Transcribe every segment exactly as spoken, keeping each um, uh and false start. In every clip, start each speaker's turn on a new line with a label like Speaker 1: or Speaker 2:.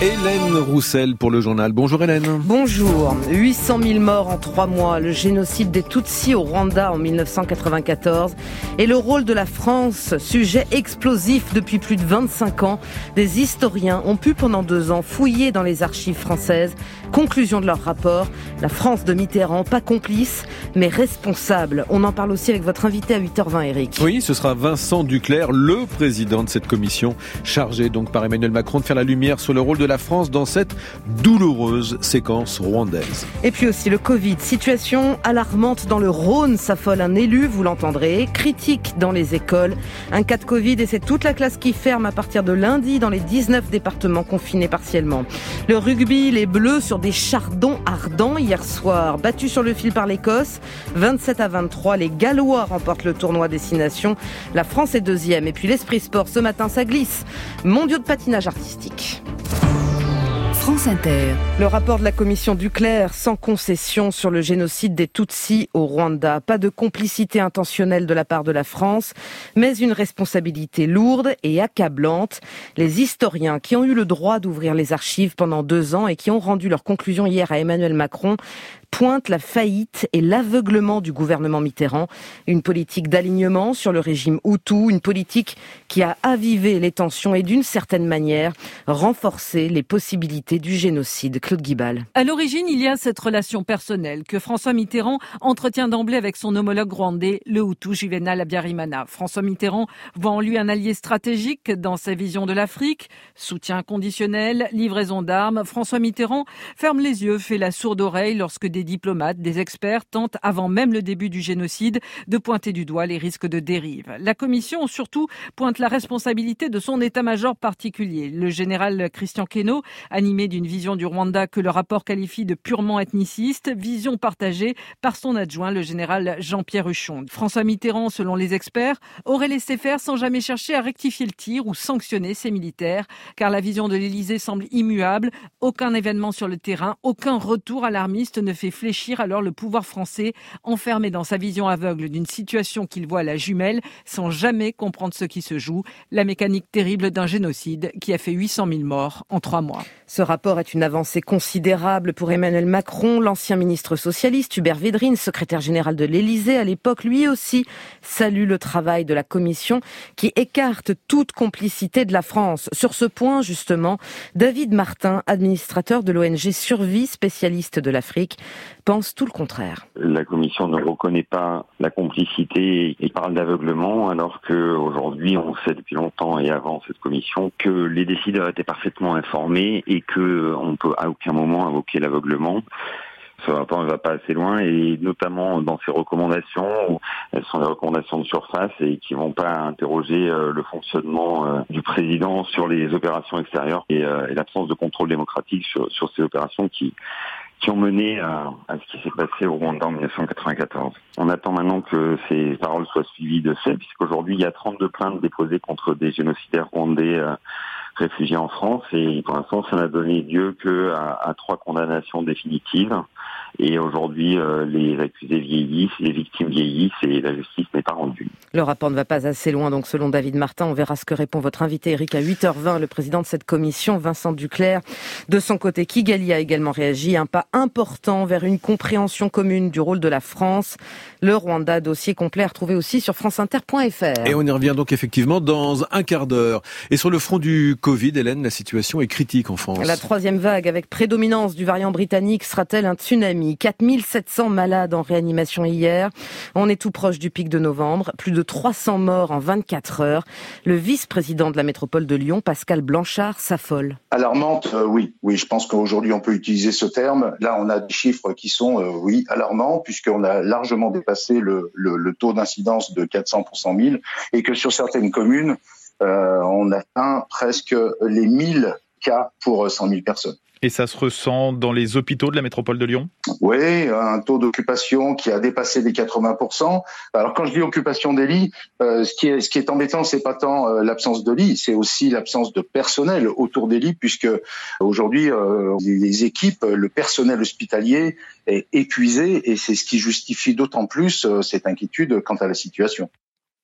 Speaker 1: Hélène Roussel pour le journal. Bonjour Hélène.
Speaker 2: Bonjour. huit cent mille morts en trois mois, le génocide des Tutsis au Rwanda en mille neuf cent quatre-vingt-quatorze et le rôle de la France, sujet explosif depuis plus de vingt-cinq ans. Des historiens ont pu pendant deux ans fouiller dans les archives françaises. Conclusion de leur rapport, la France de Mitterrand, pas complice, mais responsable. On en parle aussi avec votre invité à huit heures vingt, Eric.
Speaker 1: Oui, ce sera Vincent Duclercq, le président de cette commission, chargé donc par Emmanuel Macron de faire la lumière sur le rôle de la France dans cette douloureuse séquence rwandaise.
Speaker 2: Et puis aussi le Covid, situation alarmante dans le Rhône, s'affole un élu, vous l'entendrez, critique dans les écoles, un cas de Covid et c'est toute la classe qui ferme à partir de lundi dans les dix-neuf départements confinés partiellement. Le rugby, les Bleus sur des chardons ardents hier soir, battus sur le fil par l'Écosse, vingt-sept à vingt-trois, les Gallois remportent le tournoi Destination, la France est deuxième. Et puis l'Esprit Sport, ce matin ça glisse, mondiaux de patinage artistique.
Speaker 3: France Inter.
Speaker 2: Le rapport de la commission Duclercq sans concession sur le génocide des Tutsis au Rwanda. Pas de complicité intentionnelle de la part de la France, mais une responsabilité lourde et accablante. Les historiens qui ont eu le droit d'ouvrir les archives pendant deux ans et qui ont rendu leurs conclusions hier à Emmanuel Macron pointe la faillite et l'aveuglement du gouvernement Mitterrand. Une politique d'alignement sur le régime Hutu, une politique qui a avivé les tensions et d'une certaine manière renforcé les possibilités du génocide. Claude Guibal.
Speaker 4: À l'origine, il y a cette relation personnelle que François Mitterrand entretient d'emblée avec son homologue rwandais, le Hutu Juvenal Habyarimana. François Mitterrand voit en lui un allié stratégique dans sa vision de l'Afrique, soutien conditionnel, livraison d'armes. François Mitterrand ferme les yeux, fait la sourde oreille lorsque des diplomates, des experts tentent, avant même le début du génocide, de pointer du doigt les risques de dérive. La commission, surtout, pointe la responsabilité de son état-major particulier. Le général Christian Queneau, animé d'une vision du Rwanda que le rapport qualifie de purement ethniciste, vision partagée par son adjoint, le général Jean-Pierre Huchon. François Mitterrand, selon les experts, aurait laissé faire sans jamais chercher à rectifier le tir ou sanctionner ses militaires, car la vision de l'Élysée semble immuable. Aucun événement sur le terrain, aucun retour alarmiste ne fait fléchir alors le pouvoir français, enfermé dans sa vision aveugle d'une situation qu'il voit à la jumelle, sans jamais comprendre ce qui se joue, la mécanique terrible d'un génocide qui a fait huit cent mille morts en trois mois.
Speaker 2: Ce rapport est une avancée considérable pour Emmanuel Macron. L'ancien ministre socialiste Hubert Védrine, secrétaire général de l'Élysée à l'époque, lui aussi salue le travail de la commission qui écarte toute complicité de la France. Sur ce point, justement, David Martin, administrateur de l'O N G Survie, spécialiste de l'Afrique, pense tout le contraire.
Speaker 5: La commission ne reconnaît pas la complicité et parle d'aveuglement, alors qu'aujourd'hui, on sait depuis longtemps et avant cette commission que les décideurs étaient parfaitement informés et qu'on ne peut à aucun moment invoquer l'aveuglement. Ce rapport ne va pas assez loin et notamment dans ses recommandations, elles sont des recommandations de surface et qui vont pas interroger euh, le fonctionnement euh, du président sur les opérations extérieures et, euh, et l'absence de contrôle démocratique sur, sur ces opérations qui qui ont mené à, à ce qui s'est passé au Rwanda en mille neuf cent quatre-vingt-quatorze. On attend maintenant que ces paroles soient suivies de faits, puisqu'aujourd'hui il y a trente-deux plaintes déposées contre des génocidaires rwandais euh, réfugiés en France et pour l'instant ça n'a donné lieu que à, à trois condamnations définitives. Et aujourd'hui, euh, les accusés vieillissent, les victimes vieillissent et la justice n'est pas rendue.
Speaker 2: Le rapport ne va pas assez loin, donc selon David Martin, on verra ce que répond votre invité Eric à huit heures vingt, le président de cette commission, Vincent Duclercq. De son côté, Kigali a également réagi, un pas important vers une compréhension commune du rôle de la France. Le Rwanda, dossier complet à retrouver aussi sur franceinter point f r.
Speaker 1: Et on y revient donc effectivement dans un quart d'heure. Et sur le front du Covid, Hélène, la situation est critique en France.
Speaker 2: La troisième vague avec prédominance du variant britannique sera-t-elle un tsunami ? quatre mille sept cents malades en réanimation hier. On est tout proche du pic de novembre. Plus de trois cents morts en vingt-quatre heures. Le vice-président de la métropole de Lyon, Pascal Blanchard, s'affole.
Speaker 6: Alarmante, euh, oui. Oui, je pense qu'aujourd'hui, on peut utiliser ce terme. Là, on a des chiffres qui sont, euh, oui, alarmants, puisqu'on a largement dépassé le, le, le taux d'incidence de quatre cents pour cent mille et que sur certaines communes, euh, on atteint presque les mille cas pour cent mille personnes.
Speaker 7: Et ça se ressent dans les hôpitaux de la métropole de Lyon ?
Speaker 6: Oui, un taux d'occupation qui a dépassé les quatre-vingts pour cent. Alors quand je dis occupation des lits, euh, ce qui est ce qui est embêtant, c'est pas tant euh, l'absence de lits, c'est aussi l'absence de personnel autour des lits, puisque aujourd'hui euh, les équipes, le personnel hospitalier est épuisé et c'est ce qui justifie d'autant plus euh, cette inquiétude quant à la situation.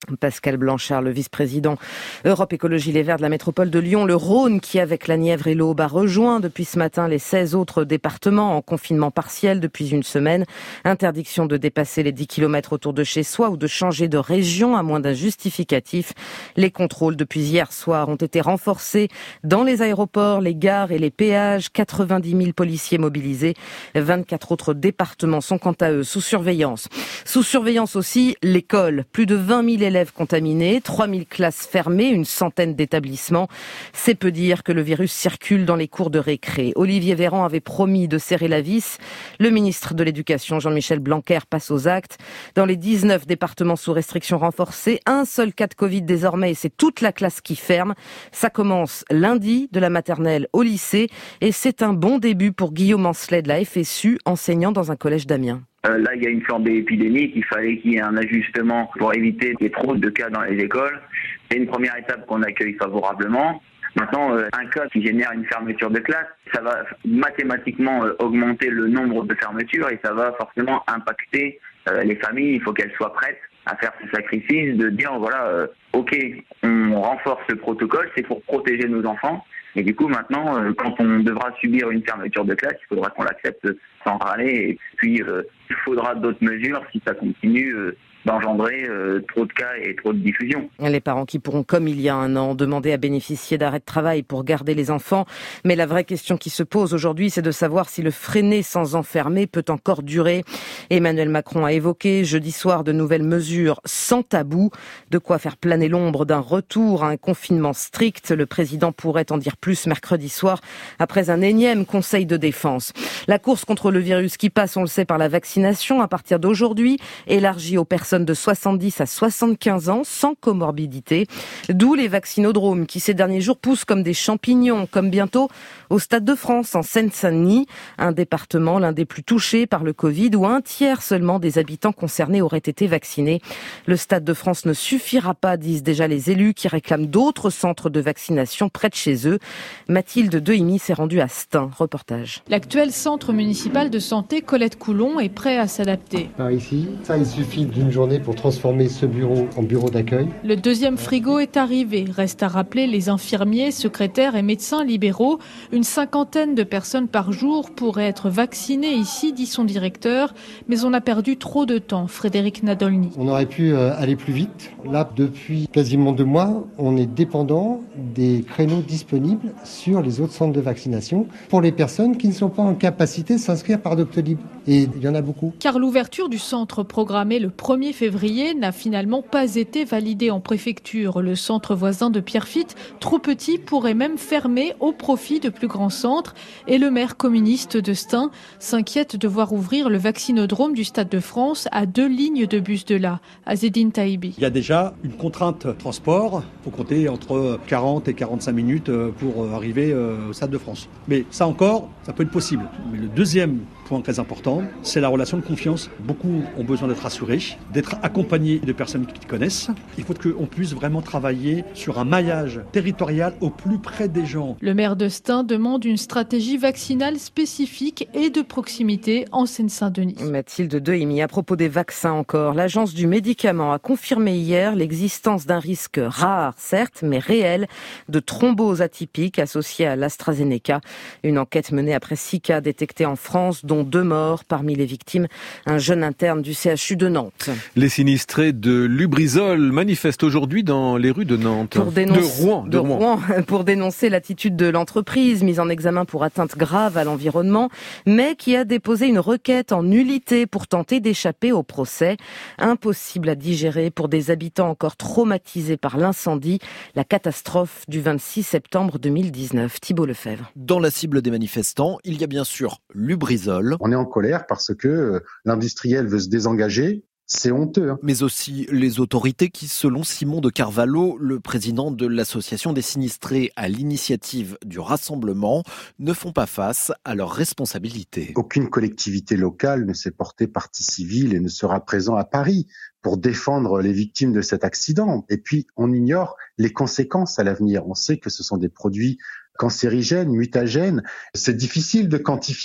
Speaker 2: Pascal Blanchard, le vice-président Europe Écologie Les Verts de la métropole de Lyon, le Rhône qui, avec la Nièvre et l'Aube, a rejoint depuis ce matin les seize autres départements en confinement partiel depuis une semaine. Interdiction de dépasser les dix kilomètres autour de chez soi ou de changer de région à moins d'un justificatif. Les contrôles depuis hier soir ont été renforcés dans les aéroports, les gares et les péages. quatre-vingt-dix mille policiers mobilisés. vingt-quatre autres départements sont quant à eux sous surveillance. Sous surveillance aussi l'école. Plus de vingt mille élèves contaminés, trois mille classes fermées, une centaine d'établissements. C'est peu dire que le virus circule dans les cours de récré. Olivier Véran avait promis de serrer la vis. Le ministre de l'Éducation, Jean-Michel Blanquer, passe aux actes. Dans les dix-neuf départements sous restriction renforcée, un seul cas de Covid désormais et c'est toute la classe qui ferme. Ça commence lundi, de la maternelle au lycée et c'est un bon début pour Guillaume Ancelet de la F S U, enseignant dans un collège d'Amiens.
Speaker 8: Euh, là, il y a une flambée épidémique, il fallait qu'il y ait un ajustement pour éviter qu'il y ait trop de cas dans les écoles. C'est une première étape qu'on accueille favorablement. Maintenant, euh, un cas qui génère une fermeture de classe, ça va mathématiquement euh, augmenter le nombre de fermetures et ça va forcément impacter euh, les familles. Il faut qu'elles soient prêtes à faire ce sacrifice de dire, voilà, euh, ok, on renforce le protocole, c'est pour protéger nos enfants. Et du coup, maintenant, euh, quand on devra subir une fermeture de classe, il faudra qu'on l'accepte sans râler. Et puis, euh, il faudra d'autres mesures si ça continue euh, d'engendrer euh, trop de cas et trop de diffusion.
Speaker 2: Les parents qui pourront, comme il y a un an, demander à bénéficier d'arrêt de travail pour garder les enfants. Mais la vraie question qui se pose aujourd'hui, c'est de savoir si le freiner sans enfermer peut encore durer. Emmanuel Macron a évoqué jeudi soir de nouvelles mesures sans tabou, de quoi faire planer l'ombre d'un retour à un confinement strict. Le président pourrait en dire plus mercredi soir, après un énième conseil de défense. La course contre le virus qui passe, on le sait, par la vaccination à partir d'aujourd'hui, élargie aux personnes de soixante-dix à soixante-quinze ans sans comorbidité. D'où les vaccinodromes qui ces derniers jours poussent comme des champignons, comme bientôt au Stade de France en Seine-Saint-Denis, un département l'un des plus touchés par le Covid où un tiers seulement des habitants concernés auraient été vaccinés. Le Stade de France ne suffira pas, disent déjà les élus qui réclament d'autres centres de vaccination près de chez eux. Mathilde Dehimi s'est rendue à Stein. Reportage.
Speaker 9: L'actuel centre municipal de santé Colette Coulon est prêt à s'adapter.
Speaker 10: Par ici, ça il suffit d'une journée pour transformer ce bureau en bureau d'accueil.
Speaker 9: Le deuxième frigo est arrivé. Reste à rappeler les infirmiers, secrétaires et médecins libéraux. Une cinquantaine de personnes par jour pourraient être vaccinées ici, dit son directeur. Mais on a perdu trop de temps. Frédéric Nadolny.
Speaker 10: On aurait pu aller plus vite. Là, depuis quasiment deux mois, on est dépendant des créneaux disponibles sur les autres centres de vaccination pour les personnes qui ne sont pas en capacité de s'inscrire par Doctolib. Et il y en a beaucoup.
Speaker 9: Car l'ouverture du centre programmé le premier février n'a finalement pas été validée en préfecture. Le centre voisin de Pierrefitte, trop petit, pourrait même fermer au profit de plus grands centres. Et le maire communiste de Stein s'inquiète de voir ouvrir le vaccinodrome du Stade de France à deux lignes de bus de là. Azedine Taïbi.
Speaker 11: Il y a déjà une contrainte transport. Il faut compter entre quarante et quarante-cinq minutes pour arriver au Stade de France. Mais ça encore, ça peut être possible. Mais le deuxième point très important, c'est la relation de confiance. Beaucoup ont besoin d'être rassurés, d'être accompagnés de personnes qui connaissent. Il faut qu'on puisse vraiment travailler sur un maillage territorial au plus près des gens.
Speaker 9: Le maire de Stein demande une stratégie vaccinale spécifique et de proximité en Seine-Saint-Denis.
Speaker 2: Mathilde Dehimi, à propos des vaccins encore, l'agence du médicament a confirmé hier l'existence d'un risque rare, certes, mais réel, de thrombose atypique associée à l'AstraZeneca. Une enquête menée après six cas détectés en France, dont deux morts. Parmi les victimes, un jeune interne du C H U de Nantes.
Speaker 1: Les sinistrés de Lubrizol manifestent aujourd'hui dans les rues de Nantes.
Speaker 2: Pour dénoncer,
Speaker 1: de Rouen. De,
Speaker 2: de
Speaker 1: Rouen.
Speaker 2: Rouen. Pour dénoncer l'attitude de l'entreprise, mise en examen pour atteinte grave à l'environnement, mais qui a déposé une requête en nullité pour tenter d'échapper au procès. Impossible à digérer pour des habitants encore traumatisés par l'incendie, la catastrophe du vingt-six septembre deux mille dix-neuf. Thibault Lefebvre.
Speaker 12: Dans la cible des manifestants, il y a bien sûr Lubrizol.
Speaker 13: On est en colère parce que l'industriel veut se désengager. C'est honteux. Hein.
Speaker 12: Mais aussi les autorités qui, selon Simon de Carvalho, le président de l'association des sinistrés à l'initiative du rassemblement, ne font pas face à leurs responsabilités.
Speaker 13: Aucune collectivité locale ne s'est portée partie civile et ne sera présent à Paris pour défendre les victimes de cet accident. Et puis, on ignore les conséquences à l'avenir. On sait que ce sont des produits cancérigènes, mutagènes. C'est difficile de quantifier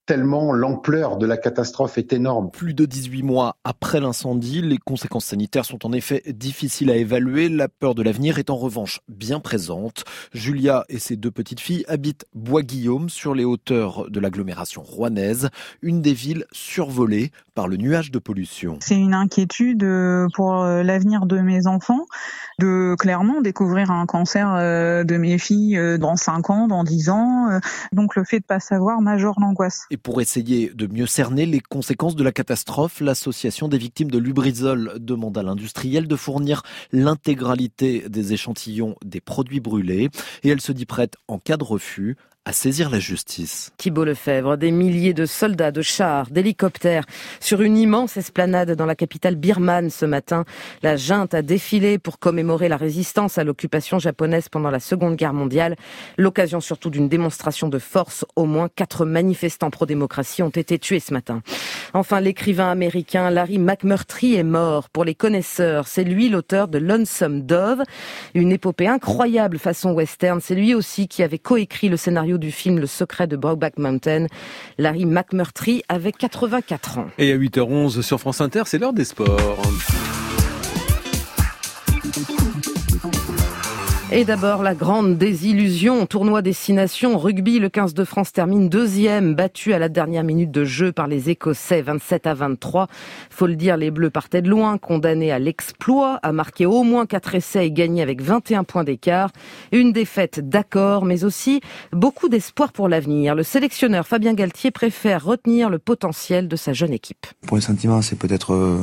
Speaker 13: tellement l'ampleur de la catastrophe est énorme.
Speaker 12: Plus de dix-huit mois après l'incendie, les conséquences sanitaires sont en effet difficiles à évaluer. La peur de l'avenir est en revanche bien présente. Julia et ses deux petites filles habitent Bois-Guillaume sur les hauteurs de l'agglomération rouennaise, une des villes survolées par le nuage de pollution.
Speaker 14: C'est une inquiétude pour l'avenir de mes enfants, de clairement découvrir un cancer de mes filles dans cinq ans, dans dix ans. Donc le fait de ne pas savoir majeure l'angoisse.
Speaker 12: Et pour essayer de mieux cerner les conséquences de la catastrophe, l'association des victimes de Lubrizol demande à l'industriel de fournir l'intégralité des échantillons des produits brûlés. Et elle se dit prête, en cas de refus, à saisir la justice.
Speaker 2: Thibault Lefebvre, des milliers de soldats, de chars, d'hélicoptères sur une immense esplanade dans la capitale birmane ce matin. La junte a défilé pour commémorer la résistance à l'occupation japonaise pendant la Seconde Guerre mondiale. L'occasion surtout d'une démonstration de force. Au moins quatre manifestants pro-démocratie ont été tués ce matin. Enfin, l'écrivain américain Larry McMurtry est mort. Pour les connaisseurs, c'est lui l'auteur de Lonesome Dove, une épopée incroyable façon western. C'est lui aussi qui avait coécrit le scénario du film Le secret de Brokeback Mountain. Larry McMurtry avait quatre-vingt-quatre ans.
Speaker 1: Et à huit heures onze sur France Inter, c'est l'heure des sports.
Speaker 2: Et d'abord, la grande désillusion. Tournoi Destination Rugby, le quinze de France termine deuxième, battu à la dernière minute de jeu par les Écossais, vingt-sept à vingt-trois. Faut le dire, les Bleus partaient de loin, condamnés à l'exploit, à marquer au moins quatre essais et gagner avec vingt et un points d'écart. Une défaite, d'accord, mais aussi beaucoup d'espoir pour l'avenir. Le sélectionneur Fabien Galtier préfère retenir le potentiel de sa jeune équipe.
Speaker 15: Pour les sentiments, c'est peut-être euh,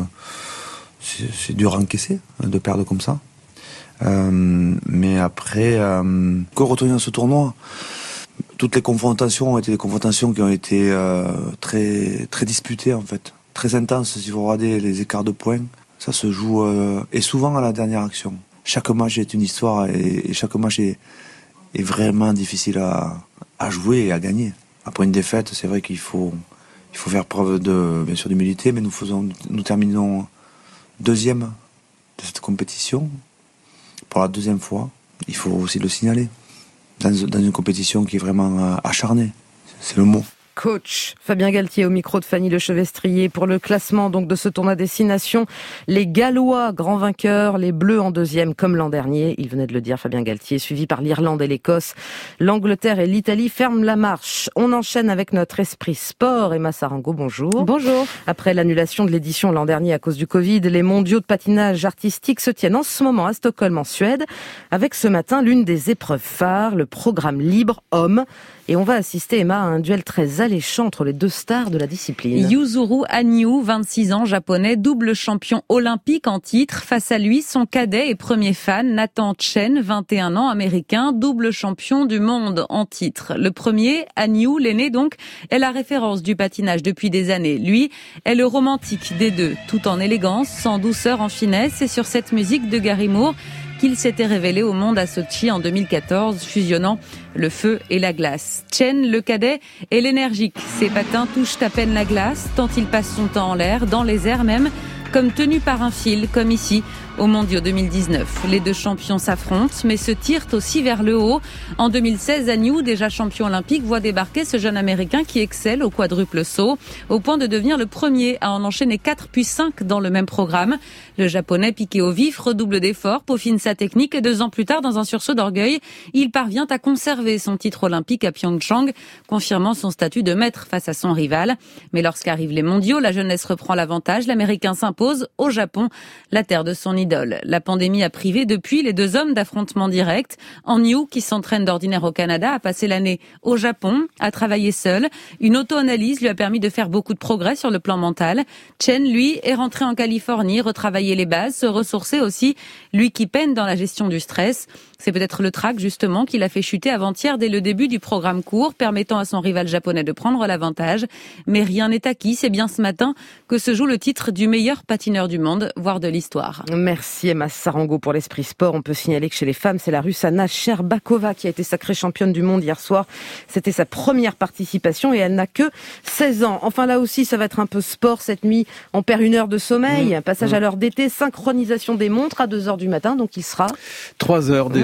Speaker 15: c'est, c'est dur à encaisser de perdre comme ça. Euh, mais après, euh, que retenir ce tournoi? Toutes les confrontations ont été des confrontations qui ont été euh, très très disputées en fait, très intenses. Si vous regardez les écarts de points, ça se joue euh, et souvent à la dernière action. Chaque match est une histoire et, et chaque match est, est vraiment difficile à, à jouer et à gagner. Après une défaite, c'est vrai qu'il faut il faut faire preuve de bien sûr d'humilité, mais nous faisons nous terminons deuxième de cette compétition. Pour la deuxième fois, il faut aussi le signaler, dans, dans une compétition qui est vraiment acharnée, c'est le mot.
Speaker 2: Coach Fabien Galtier au micro de Fanny Lechevestrier pour le classement donc de ce tournoi Destination. Les Gallois, grands vainqueurs, les Bleus en deuxième comme l'an dernier. Il venait de le dire, Fabien Galtier, suivi par l'Irlande et l'Écosse. L'Angleterre et l'Italie ferment la marche. On enchaîne avec notre esprit sport. Emma Sarango, bonjour.
Speaker 16: Bonjour.
Speaker 2: Après l'annulation de l'édition l'an dernier à cause du Covid, les mondiaux de patinage artistique se tiennent en ce moment à Stockholm en Suède, avec ce matin l'une des épreuves phares, le programme libre homme. Et on va assister, Emma, à un duel très alléchant entre les deux stars de la discipline.
Speaker 16: Yuzuru Hanyu, vingt-six ans, japonais, double champion olympique en titre. Face à lui, son cadet et premier fan, Nathan Chen, vingt et un ans, américain, double champion du monde en titre. Le premier, Hanyu, l'aîné donc, est la référence du patinage depuis des années. Lui est le romantique des deux, tout en élégance, sans douceur, en finesse, et sur cette musique de Gary Moore qu'il s'était révélé au monde à Sochi en deux mille quatorze, fusionnant le feu et la glace. Chen, le cadet, est l'énergique. Ses patins touchent à peine la glace, tant il passe son temps en l'air, dans les airs même, comme tenu par un fil, comme ici, aux Mondiaux deux mille dix-neuf. Les deux champions s'affrontent, mais se tirent aussi vers le haut. En deux mille seize, Hanyu, déjà champion olympique, voit débarquer ce jeune Américain qui excelle au quadruple saut, au point de devenir le premier à en enchaîner quatre puis cinq dans le même programme. Le Japonais, piqué au vif, redouble d'efforts, peaufine sa technique et deux ans plus tard, dans un sursaut d'orgueil, il parvient à conserver son titre olympique à Pyeongchang, confirmant son statut de maître face à son rival. Mais lorsqu'arrivent les mondiaux, la jeunesse reprend l'avantage. L'Américain s'impose au Japon, la terre de son idole. La pandémie a privé depuis les deux hommes d'affrontements directs. Hanyu, qui s'entraîne d'ordinaire au Canada, a passé l'année au Japon, a travaillé seul. Une auto-analyse lui a permis de faire beaucoup de progrès sur le plan mental. Chen, lui, est rentré en Californie, retravailler les bases, se ressourcer aussi, lui qui peine dans la gestion du stress. C'est peut-être le trac, justement, qui l'a fait chuter avant-hier dès le début du programme court, permettant à son rival japonais de prendre l'avantage. Mais rien n'est acquis. C'est bien ce matin que se joue le titre du meilleur patineur du monde, voire de l'histoire.
Speaker 2: Merci Emma Sarango pour l'esprit sport. On peut signaler que chez les femmes, c'est la Russe Anna Sherbakova qui a été sacrée championne du monde hier soir. C'était sa première participation et elle n'a que seize ans. Enfin là aussi, ça va être un peu sport cette nuit. On perd une heure de sommeil. Mmh. Passage mmh. à l'heure d'été, synchronisation des montres à deux heures du matin. Donc il sera...
Speaker 1: trois heures déjà.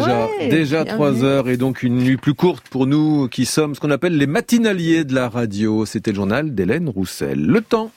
Speaker 1: déjà,
Speaker 2: ouais,
Speaker 1: déjà trois heures et donc une nuit plus courte pour nous qui sommes ce qu'on appelle les matinaliers de la radio. C'était le journal d'Hélène Roussel. Le temps.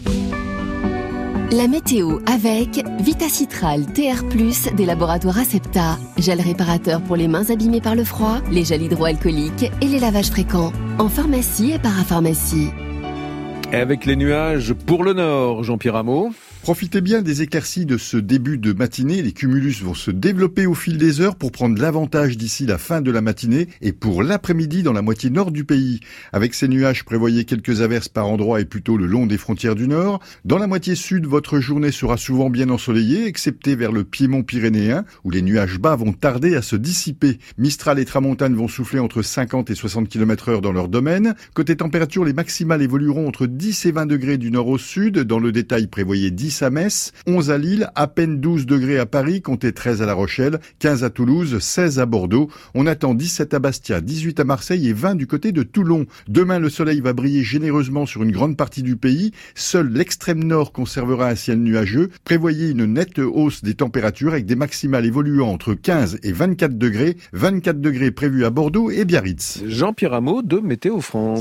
Speaker 17: La météo avec Vitacitral T R plus des laboratoires Acepta. Gel réparateur pour les mains abîmées par le froid, les gels hydroalcooliques et les lavages fréquents. En pharmacie et parapharmacie.
Speaker 1: Et avec les nuages pour le nord, Jean-Pierre Rameau.
Speaker 18: Profitez bien des éclaircies de ce début de matinée. Les cumulus vont se développer au fil des heures pour prendre l'avantage d'ici la fin de la matinée et pour l'après-midi dans la moitié nord du pays. Avec ces nuages, prévoyez quelques averses par endroits et plutôt le long des frontières du nord. Dans la moitié sud, votre journée sera souvent bien ensoleillée, excepté vers le piémont pyrénéen, où les nuages bas vont tarder à se dissiper. Mistral et tramontane vont souffler entre cinquante et soixante kilomètres heure dans leur domaine. Côté température, les maximales évolueront entre dix et vingt degrés du nord au sud. Dans le détail, prévoyez dix à Metz, onze à Lille, à peine douze degrés à Paris, comptez treize à La Rochelle, quinze à Toulouse, seize à Bordeaux. On attend dix-sept à Bastia, dix-huit à Marseille et vingt du côté de Toulon. Demain, le soleil va briller généreusement sur une grande partie du pays. Seul l'extrême nord conservera un ciel nuageux. Prévoyez une nette hausse des températures avec des maximales évoluant entre quinze et vingt-quatre degrés. vingt-quatre degrés prévus à Bordeaux et Biarritz.
Speaker 1: Jean-Pierre Rameau de Météo France.